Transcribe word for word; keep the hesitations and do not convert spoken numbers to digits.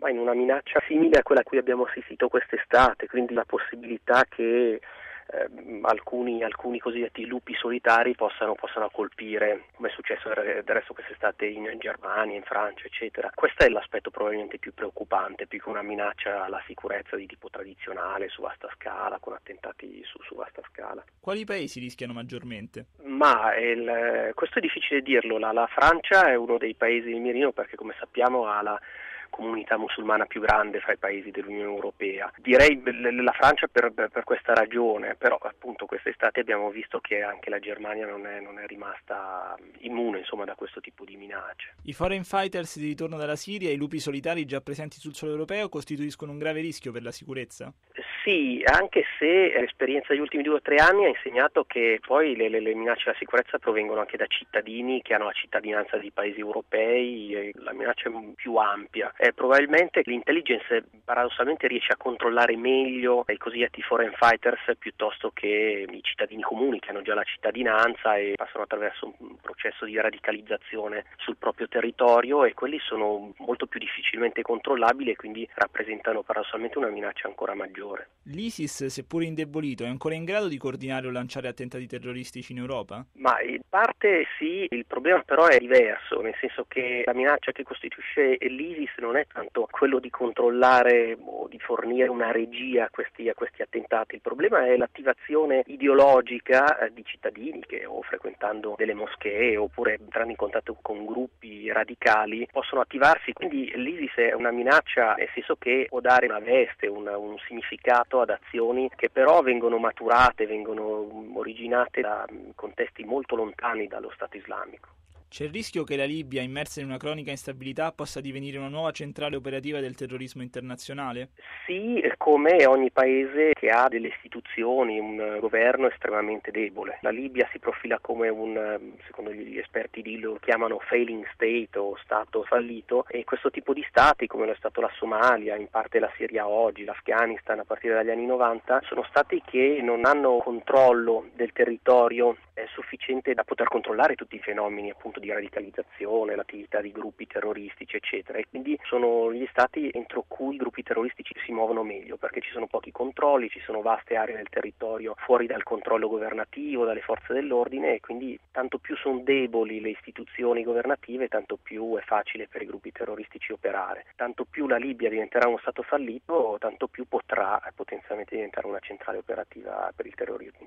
Ma in una minaccia simile a quella a cui abbiamo assistito quest'estate, quindi la possibilità che eh, alcuni, alcuni cosiddetti lupi solitari possano, possano colpire, come è successo del resto quest'estate in Germania, in Francia, eccetera. Questo è l'aspetto probabilmente più preoccupante, più che una minaccia alla sicurezza di tipo tradizionale, su vasta scala, con attentati su, su vasta scala. Quali paesi rischiano maggiormente? Ma il, questo è difficile dirlo, la, la Francia è uno dei paesi di mirino perché, come sappiamo, ha la comunità musulmana più grande fra i paesi dell'Unione Europea. Direi la Francia per, per questa ragione, però appunto quest'estate abbiamo visto che anche la Germania non è, non è rimasta immune, insomma, da questo tipo di minacce. I foreign fighters di ritorno dalla Siria e i lupi solitari già presenti sul suolo europeo costituiscono un grave rischio per la sicurezza? Sì, anche se l'esperienza degli ultimi due o tre anni ha insegnato che poi le, le, le minacce alla sicurezza provengono anche da cittadini che hanno la cittadinanza di paesi europei, e la minaccia è più ampia. Eh, probabilmente l'intelligence paradossalmente riesce a controllare meglio i cosiddetti foreign fighters piuttosto che i cittadini comuni che hanno già la cittadinanza e passano attraverso un processo di radicalizzazione sul proprio territorio, e quelli sono molto più difficilmente controllabili e quindi rappresentano paradossalmente una minaccia ancora maggiore. L'ISIS, seppur indebolito, è ancora in grado di coordinare o lanciare attentati terroristici in Europa? Ma in parte sì, il problema però è diverso, nel senso che la minaccia che costituisce l'ISIS non è tanto quello di controllare o di fornire una regia a questi, a questi attentati, il problema è l'attivazione ideologica eh, di cittadini che o frequentando delle moschee oppure entrando in contatto con gruppi radicali possono attivarsi, quindi l'ISIS è una minaccia nel senso che può dare una veste, un, un significato ad azioni che però vengono maturate, vengono originate da contesti molto lontani dallo Stato islamico. C'è il rischio che la Libia, immersa in una cronica instabilità, possa divenire una nuova centrale operativa del terrorismo internazionale? Sì, come ogni paese che ha delle istituzioni, un governo estremamente debole. La Libia si profila come un, secondo gli esperti lì lo chiamano failing state o stato fallito, e questo tipo di stati, come lo è stato la Somalia, in parte la Siria oggi, l'Afghanistan a partire dagli anni novanta, sono stati che non hanno controllo del territorio eh, sufficiente da poter controllare tutti i fenomeni appunto di radicalizzazione, l'attività di gruppi terroristici, eccetera, e quindi sono gli stati entro cui i gruppi terroristici si muovono meglio, perché ci sono pochi controlli, ci sono vaste aree del territorio fuori dal controllo governativo, dalle forze dell'ordine, e quindi tanto più sono deboli le istituzioni governative, tanto più è facile per i gruppi terroristici operare. Tanto più la Libia diventerà uno stato fallito, tanto più potrà potenzialmente diventare una centrale operativa per il terrorismo.